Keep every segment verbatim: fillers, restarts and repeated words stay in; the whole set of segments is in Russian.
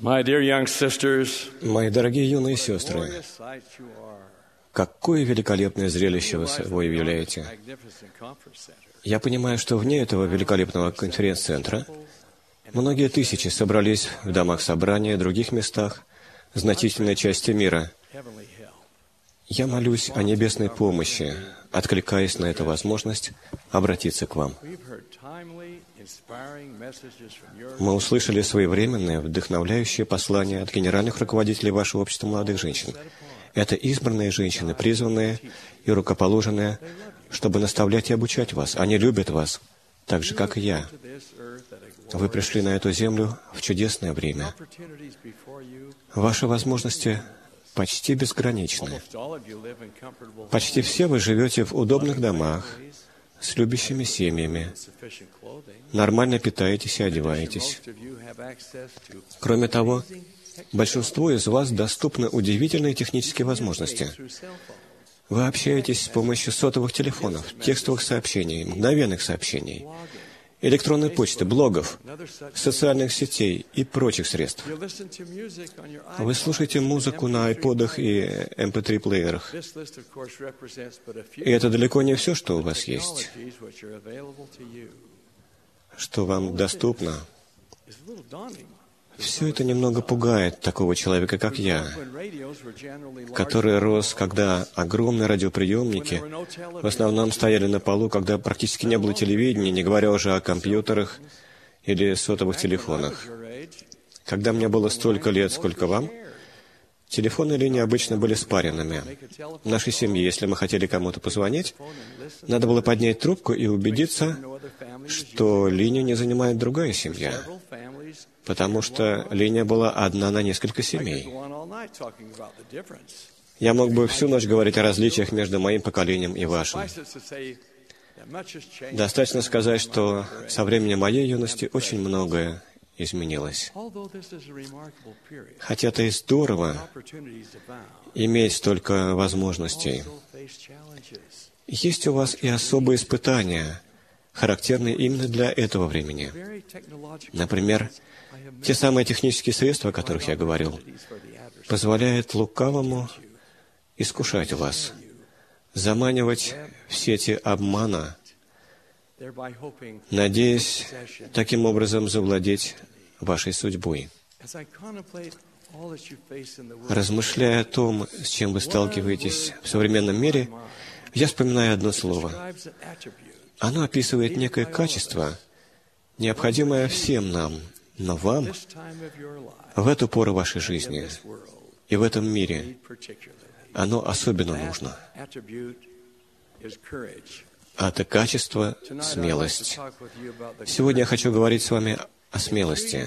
My dear young sisters, Мои дорогие юные сестры, какое великолепное зрелище вы собой являете. Я понимаю, что вне этого великолепного конференц-центра многие тысячи собрались в домах собрания, других местах, значительной части мира. Я молюсь о небесной помощи, откликаясь на эту возможность обратиться к вам. Мы услышали своевременные, вдохновляющие послания от генеральных руководителей вашего общества молодых женщин. Это избранные женщины, призванные и рукоположенные, чтобы наставлять и обучать вас. Они любят вас, так же, как и я. Вы пришли на эту землю в чудесное время. Ваши возможности почти безграничны. Почти все вы живете в удобных домах, с любящими семьями, нормально питаетесь и одеваетесь. Кроме того, большинству из вас доступны удивительные технические возможности. Вы общаетесь с помощью сотовых телефонов, текстовых сообщений, мгновенных сообщений, электронной почты, блогов, социальных сетей и прочих средств. Вы слушаете музыку на айподах и эм пэ три-плеерах. И это далеко не все, что у вас есть, что вам доступно. Все это немного пугает такого человека, как я, который рос, когда огромные радиоприемники в основном стояли на полу, когда практически не было телевидения, не говоря уже о компьютерах или сотовых телефонах. Когда мне было столько лет, сколько вам, телефонные линии обычно были спаренными. В нашей семье, если мы хотели кому-то позвонить, надо было поднять трубку и убедиться, что линию не занимает другая семья, потому что линия была одна на несколько семей. Я мог бы всю ночь говорить о различиях между моим поколением и вашим. Достаточно сказать, что со времени моей юности очень многое изменилось. Хотя это и здорово иметь столько возможностей, есть у вас и особые испытания, характерные именно для этого времени. Например, те самые технические средства, о которых я говорил, позволяют лукавому искушать вас, заманивать в сети обмана, надеясь таким образом завладеть вашей судьбой. Размышляя о том, с чем вы сталкиваетесь в современном мире, я вспоминаю одно слово. Оно описывает некое качество, необходимое всем нам, но вам в эту пору вашей жизни и в этом мире оно особенно нужно. А это качество — смелость. Сегодня я хочу говорить с вами о смелости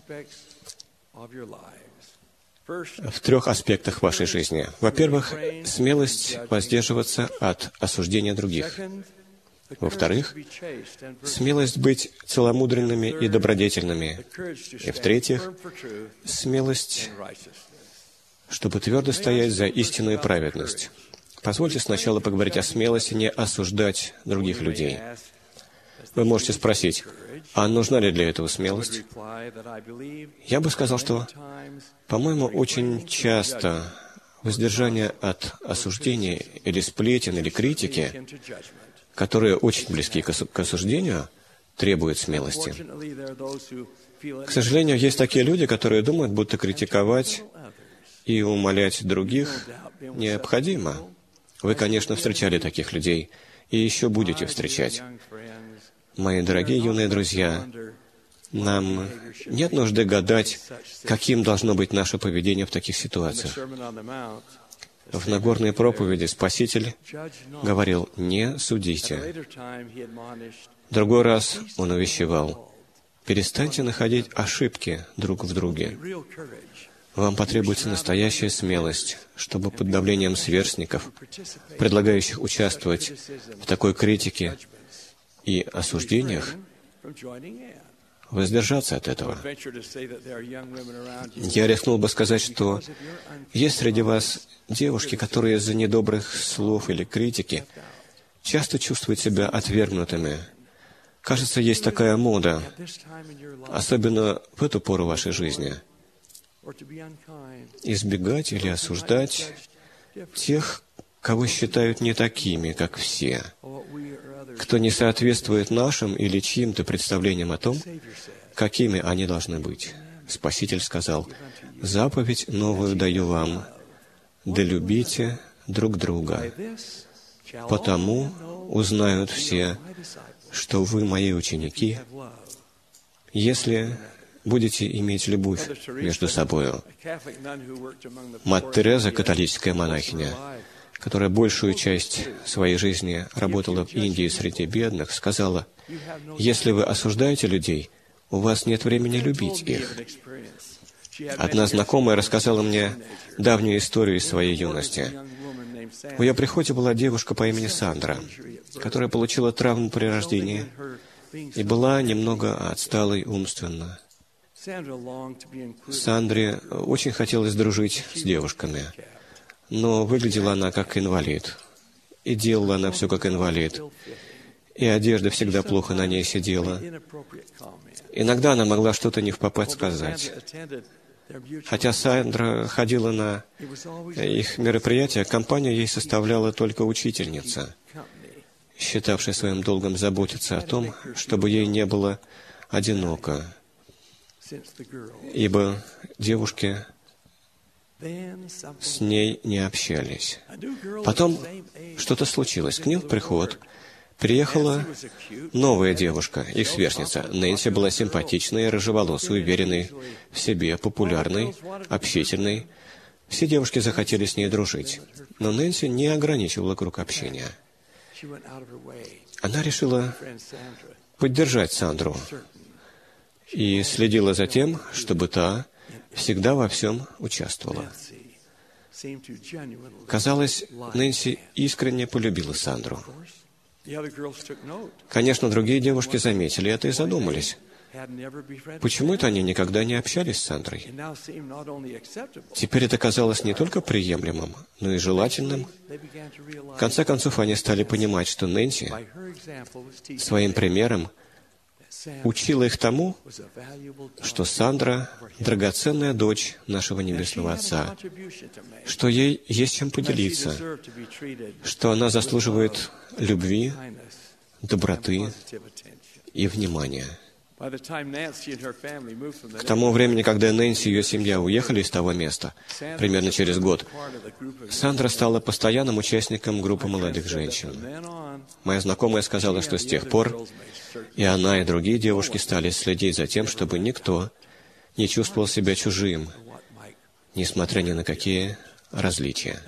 в трех аспектах вашей жизни. Во-первых, смелость воздерживаться от осуждения других. Во-вторых, смелость быть целомудренными и добродетельными. И в-третьих, смелость, чтобы твердо стоять за истину и праведность. Позвольте сначала поговорить о смелости не осуждать других людей. Вы можете спросить, а нужна ли для этого смелость? Я бы сказал, что, по-моему, очень часто воздержание от осуждения или сплетен, или критики, которые очень близки к осуждению, требуют смелости. К сожалению, есть такие люди, которые думают, будто критиковать и умолять других необходимо. Вы, конечно, встречали таких людей, и еще будете встречать. Мои дорогие юные друзья, нам нет нужды гадать, каким должно быть наше поведение в таких ситуациях. В Нагорной проповеди Спаситель говорил: «Не судите». Другой раз Он увещевал: «Перестаньте находить ошибки друг в друге». Вам потребуется настоящая смелость, чтобы под давлением сверстников, предлагающих участвовать в такой критике и осуждениях, воздержаться от этого. Я рискнул бы сказать, что есть среди вас девушки, которые из-за недобрых слов или критики часто чувствуют себя отвергнутыми. Кажется, есть такая мода, особенно в эту пору вашей жизни. избегать или осуждать тех, кого считают не такими, как все, кто не соответствует нашим или чьим-то представлениям о том, какими они должны быть. Спаситель сказал: «Заповедь новую даю вам, да любите друг друга. Потому узнают все, что вы мои ученики, если будете иметь любовь между собою». Мать Тереза, католическая монахиня, которая большую часть своей жизни работала в Индии среди бедных, сказала: «Если вы осуждаете людей, у вас нет времени любить их». Одна знакомая рассказала мне давнюю историю из своей юности. В ее приходе была девушка по имени Сандра, которая получила травму при рождении и была немного отсталой умственно. Сандре очень хотелось дружить с девушками, но выглядела она как инвалид, и делала она все как инвалид, и одежда всегда плохо на ней сидела. Иногда она могла что-то невпопад сказать. Хотя Сандра ходила на их мероприятия, компанию ей составляла только учительница, считавшая своим долгом заботиться о том, чтобы ей не было одиноко, ибо девушки с ней не общались. Потом что-то случилось. К ним в приход приехала новая девушка, их сверстница. Нэнси была симпатичной, рыжеволосой, уверенной в себе, популярной, общительной. Все девушки захотели с ней дружить. Но Нэнси не ограничивала круг общения. Она решила поддержать Сандру и следила за тем, чтобы та всегда во всем участвовала. Казалось, Нэнси искренне полюбила Сандру. Конечно, другие девушки заметили это и задумались, почему это они никогда не общались с Сандрой. Теперь это казалось не только приемлемым, но и желательным. В конце концов, они стали понимать, что Нэнси своим примером учила их тому, что Сандра — драгоценная дочь нашего Небесного Отца, что ей есть чем поделиться, что она заслуживает любви, доброты и внимания. К тому времени, когда Нэнси и ее семья уехали из того места, примерно через год, Сандра стала постоянным участником группы молодых женщин. Моя знакомая сказала, что с тех пор и она, и другие девушки стали следить за тем, чтобы никто не чувствовал себя чужим, несмотря ни на какие различия.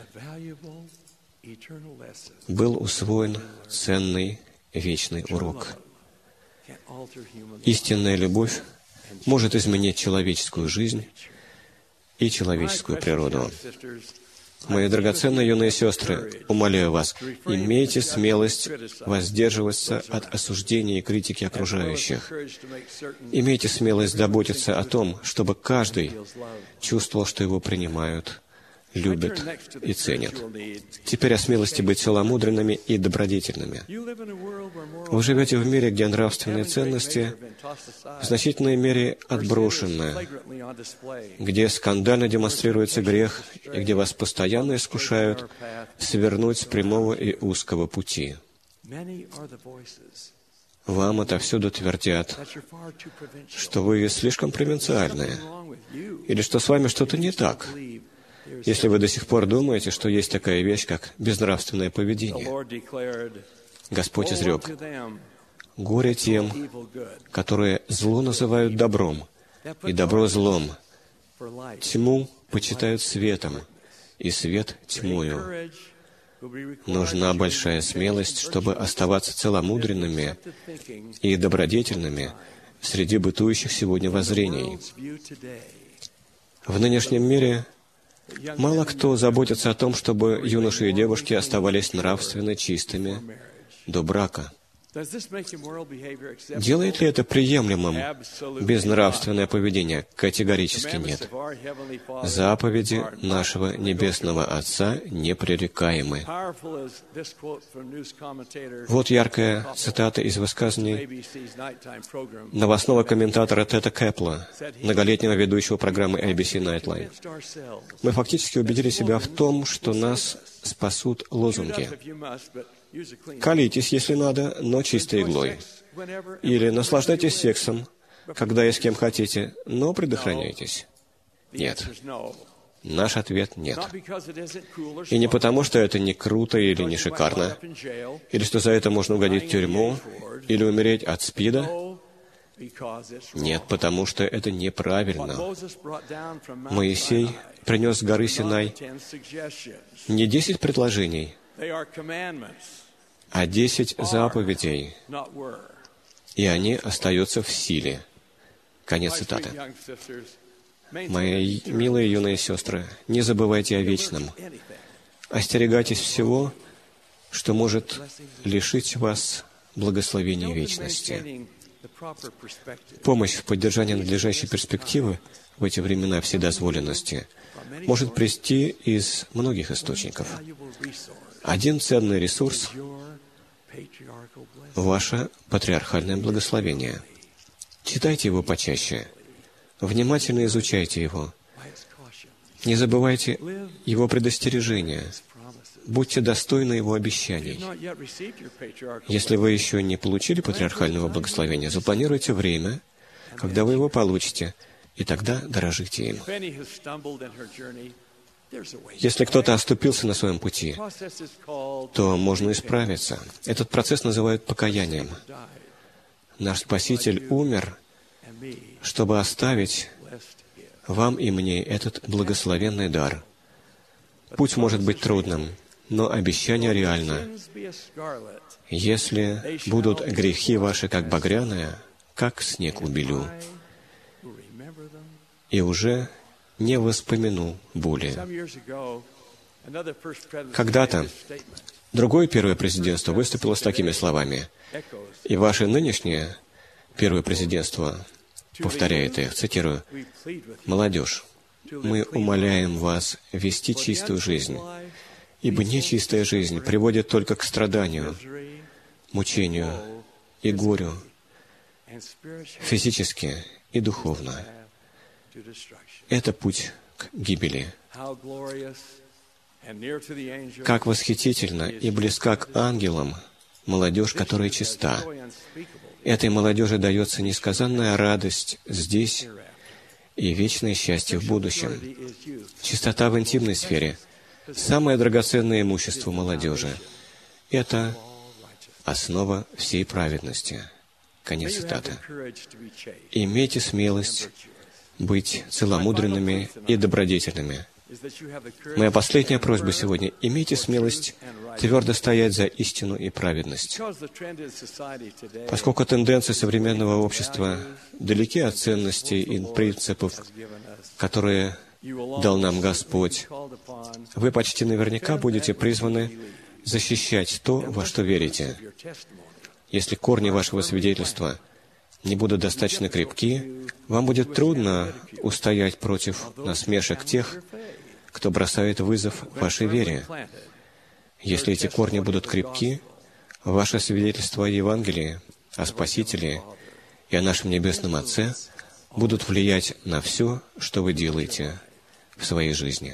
Был усвоен ценный вечный урок. Истинная любовь может изменить человеческую жизнь и человеческую природу. Мои драгоценные юные сестры, умоляю вас, имейте смелость воздерживаться от осуждения и критики окружающих. Имейте смелость заботиться о том, чтобы каждый чувствовал, что его принимают, любят и ценят. Теперь о смелости быть целомудренными и добродетельными. Вы живете в мире, где нравственные ценности в значительной мере отброшены, где скандально демонстрируется грех и где вас постоянно искушают свернуть с прямого и узкого пути. Вам отовсюду твердят, что вы слишком провинциальные, или что с вами что-то не так, если вы до сих пор думаете, что есть такая вещь, как безнравственное поведение. Господь изрек: «Горе тем, которые зло называют добром, и добро злом, тьму почитают светом, и свет тьмою». Нужна большая смелость, чтобы оставаться целомудренными и добродетельными среди бытующих сегодня воззрений. В нынешнем мире мало кто заботится о том, чтобы юноши и девушки оставались нравственно чистыми до брака. Делает ли это приемлемым безнравственное поведение? Категорически нет. Заповеди нашего Небесного Отца непререкаемы. Вот яркая цитата из высказываний новостного комментатора Тета Кэпла, многолетнего ведущего программы эй би си Nightline. Мы фактически убедили себя в том, что нас спасут лозунги. «Колитесь, если надо, но чистой иглой». Или «Наслаждайтесь сексом, когда и с кем хотите, но предохраняйтесь». Нет. Наш ответ — нет. И не потому, что это не круто или не шикарно, или что за это можно угодить в тюрьму, или умереть от СПИДа. Нет, потому что это неправильно. Моисей принес с горы Синай не десять предложений, а десять заповедей, и они остаются в силе. Конец цитаты. Мои милые юные сестры, не забывайте о вечном. Остерегайтесь всего, что может лишить вас благословения вечности. Помощь в поддержании надлежащей перспективы в эти времена вседозволенности может прийти из многих источников. Один ценный ресурс — ваше патриархальное благословение. Читайте его почаще. Внимательно изучайте его. Не забывайте его предостережения. Будьте достойны его обещаний. Если вы еще не получили патриархального благословения, запланируйте время, когда вы его получите, и тогда дорожите им. Если кто-то оступился на своем пути, то можно исправиться. Этот процесс называют покаянием. Наш Спаситель умер, чтобы оставить вам и мне этот благословенный дар. Путь может быть трудным, но обещание реально. Если будут грехи ваши, как багряные, как снег убелю, и уже не воспомяну более. Когда-то другое первое президентство выступило с такими словами, и ваше нынешнее первое президентство повторяет их, цитирую: «Молодежь, мы умоляем вас вести чистую жизнь, ибо нечистая жизнь приводит только к страданию, мучению и горю, физически и духовно. Это путь к гибели. Как восхитительно и близка к ангелам молодежь, которая чиста. Этой молодежи дается несказанная радость здесь и вечное счастье в будущем. Чистота в интимной сфере — самое драгоценное имущество молодежи. Это основа всей праведности». Конец цитаты. «Имейте смелость быть целомудренными и добродетельными». Моя последняя просьба сегодня — имейте смелость твердо стоять за истину и праведность. Поскольку тенденции современного общества далеки от ценностей и принципов, которые дал нам Господь, вы почти наверняка будете призваны защищать то, во что верите. Если корни вашего свидетельства не будут достаточно крепки, вам будет трудно устоять против насмешек тех, кто бросает вызов вашей вере. Если эти корни будут крепки, ваше свидетельство о Евангелии, о Спасителе и о нашем Небесном Отце будут влиять на все, что вы делаете в своей жизни.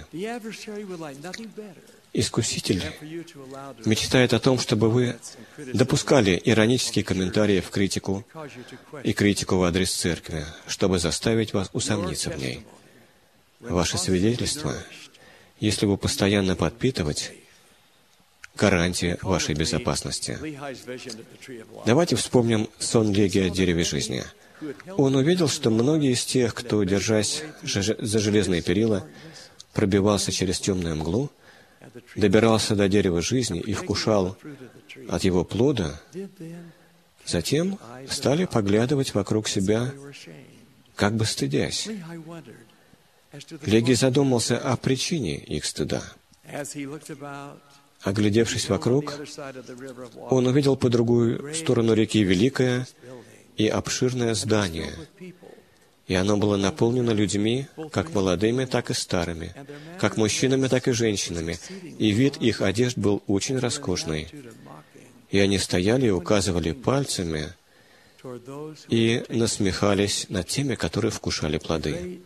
Искуситель мечтает о том, чтобы вы допускали иронические комментарии в критику и критику в адрес церкви, чтобы заставить вас усомниться в ней. Ваше свидетельство, если его постоянно подпитывать, гарантия вашей безопасности. Давайте вспомним сон Леги о дереве жизни. Он увидел, что многие из тех, кто, держась за железные перила, пробивался через темную мглу, добирался до дерева жизни и вкушал от его плода, затем стали поглядывать вокруг себя, как бы стыдясь. Леги задумался о причине их стыда. Оглядевшись вокруг, он увидел по другую сторону реки великое и обширное здание, и оно было наполнено людьми, как молодыми, так и старыми, как мужчинами, так и женщинами, и вид их одежд был очень роскошный. И они стояли и указывали пальцами и насмехались над теми, которые вкушали плоды.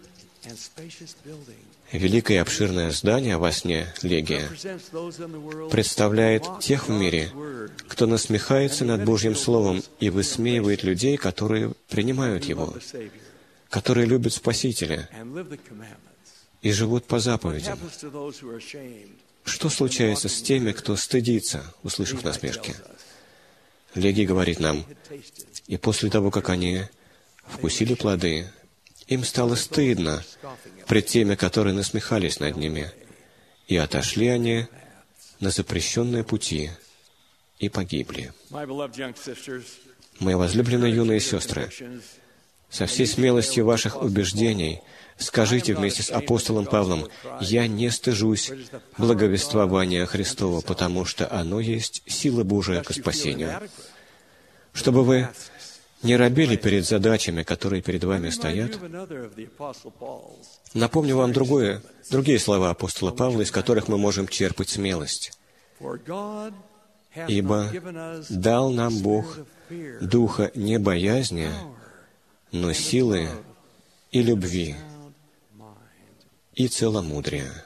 Великое и обширное здание во сне Легия представляет тех в мире, кто насмехается над Божьим Словом и высмеивает людей, которые принимают его, которые любят Спасителя и живут по заповедям. Что случается с теми, кто стыдится, услышав насмешки? Легий говорит нам, и после того, как они вкусили плоды, им стало стыдно пред теми, которые насмехались над ними, и отошли они на запрещенные пути и погибли. Мои возлюбленные юные сестры, со всей смелостью ваших убеждений скажите вместе с апостолом Павлом: «Я не стыжусь благовествования Христова, потому что оно есть сила Божия к спасению». Чтобы вы не робели перед задачами, которые перед вами стоят, напомню вам другое, другие слова апостола Павла, из которых мы можем черпать смелость. «Ибо дал нам Бог духа не боязни, но силы и любви, и целомудрия».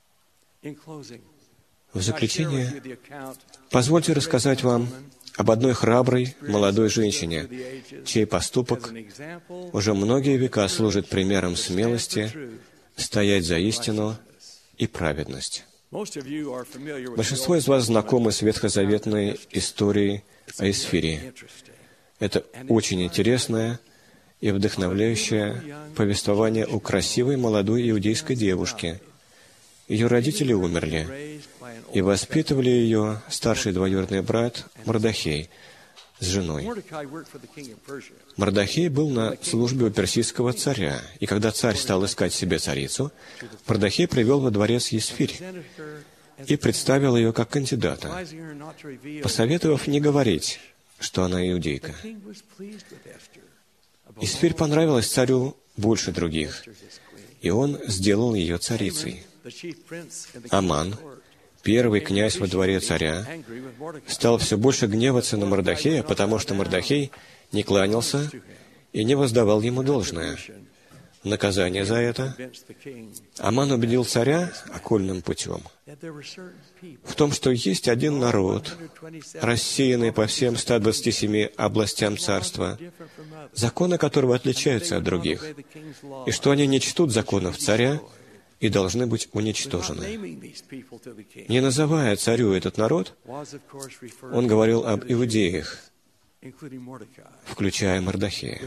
В заключение, позвольте рассказать вам об одной храброй молодой женщине, чей поступок уже многие века служит примером смелости стоять за истину и праведность. Большинство из вас знакомы с ветхозаветной историей о Исфирии. Это очень интересное и вдохновляющее повествование о красивой молодой иудейской девушке. Ее родители умерли, и воспитывали ее старший двоюродный брат Мордохей с женой. Мордохей был на службе у персидского царя, и когда царь стал искать себе царицу, Мордохей привел во дворец Есфирь и представил ее как кандидата, посоветовав не говорить, что она иудейка. Есфирь понравилась царю больше других, и он сделал ее царицей. Аман, первый князь во дворе царя, стал все больше гневаться на Мордохея, потому что Мордохей не кланялся и не воздавал ему должное. Наказание за это Аман убедил царя окольным путем в том, что есть один народ, рассеянный по всем ста двадцати семи областям царства, законы которого отличаются от других, и что они не чтут законов царя и должны быть уничтожены. Не называя царю этот народ, он говорил об иудеях, включая Мордохея.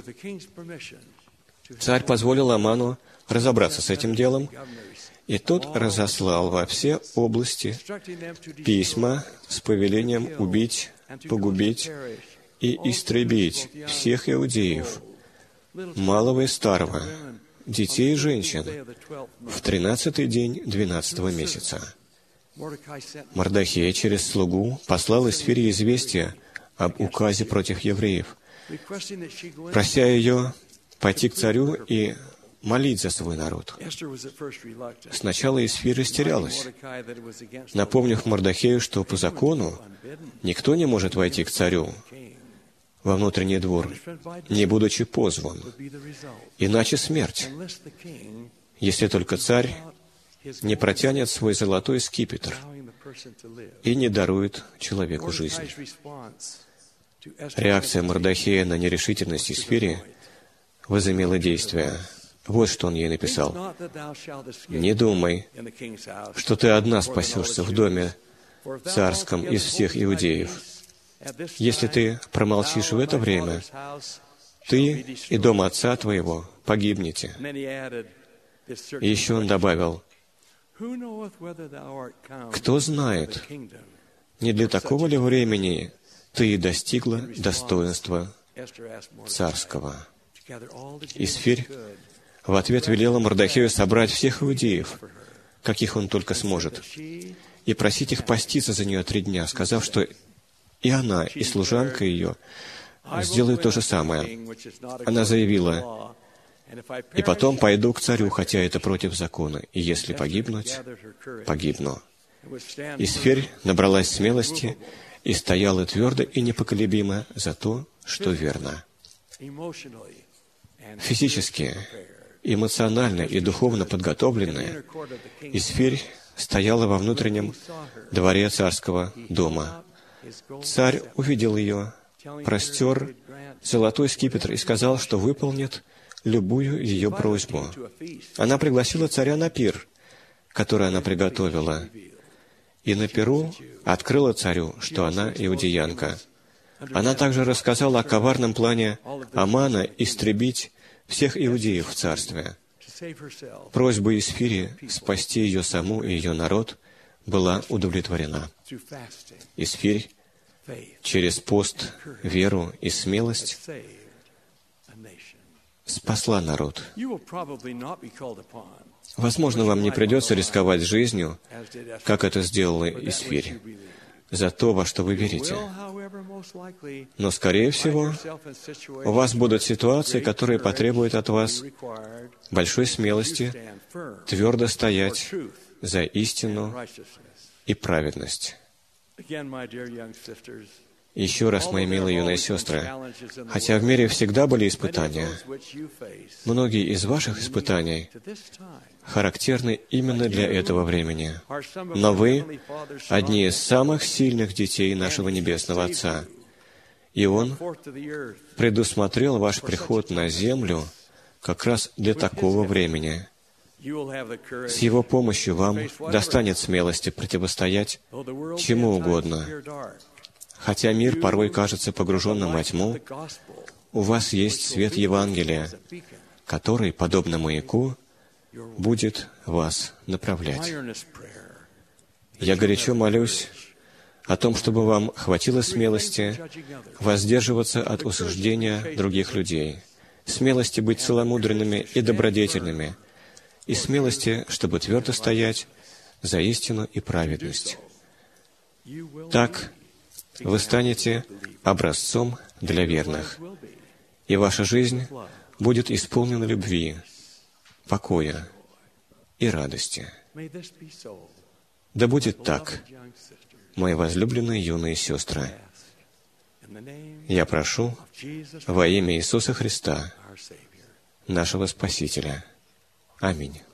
Царь позволил Аману разобраться с этим делом, и тот разослал во все области письма с повелением убить, погубить и истребить всех иудеев, малого и старого, детей и женщин, в тринадцатый день двенадцатого месяца. Мордохей через слугу послал Исфирии известие об указе против евреев, прося ее пойти к царю и молить за свой народ. Сначала Исфирь растерялась, напомнив Мордохею, что по закону никто не может войти к царю во внутренний двор, не будучи позван, иначе смерть, если только царь не протянет свой золотой скипетр и не дарует человеку жизнь. Реакция Мордохея на нерешительность Исфирии возымела действие. Вот что он ей написал: «Не думай, что ты одна спасешься в доме царском из всех иудеев. Если ты промолчишь в это время, ты и дом отца твоего погибнете». И еще он добавил: «Кто знает, не для такого ли времени ты достигла достоинства царского?» Исфирь в ответ велела Мордохею собрать всех иудеев, каких он только сможет, и просить их поститься за нее три дня, сказав, что и она, и служанка ее сделают то же самое. Она заявила: «И потом пойду к царю, хотя это против закона, и если погибнуть, погибну». Эстер набралась смелости и стояла твердо и непоколебимо за то, что верно. Физически, эмоционально и духовно подготовленная, Эстер стояла во внутреннем дворе царского дома. Царь увидел ее, простер золотой скипетр и сказал, что выполнит любую ее просьбу. Она пригласила царя на пир, который она приготовила, и на пиру открыла царю, что она иудеянка. Она также рассказала о коварном плане Амана истребить всех иудеев в царстве. Просьба Эстери спасти ее саму и ее народ была удовлетворена. Эстер через пост, веру и смелость спасла народ. Возможно, вам не придется рисковать жизнью, как это сделала Эстер, за то, во что вы верите. Но, скорее всего, у вас будут ситуации, которые потребуют от вас большой смелости твердо стоять за истину и праведность. Еще раз, мои милые юные сестры, хотя в мире всегда были испытания, многие из ваших испытаний характерны именно для этого времени. Но вы — одни из самых сильных детей нашего Небесного Отца, и Он предусмотрел ваш приход на землю как раз для такого времени. С Его помощью вам достанет смелости противостоять чему угодно. Хотя мир порой кажется погруженным во тьму, у вас есть свет Евангелия, который, подобно маяку, будет вас направлять. Я горячо молюсь о том, чтобы вам хватило смелости воздерживаться от осуждения других людей, смелости быть целомудренными и добродетельными, и смелости, чтобы твердо стоять за истину и праведность. Так вы станете образцом для верных, и ваша жизнь будет исполнена любви, покоя и радости. Да будет так, мои возлюбленные юные сестры. Я прошу во имя Иисуса Христа, нашего Спасителя. Аминь.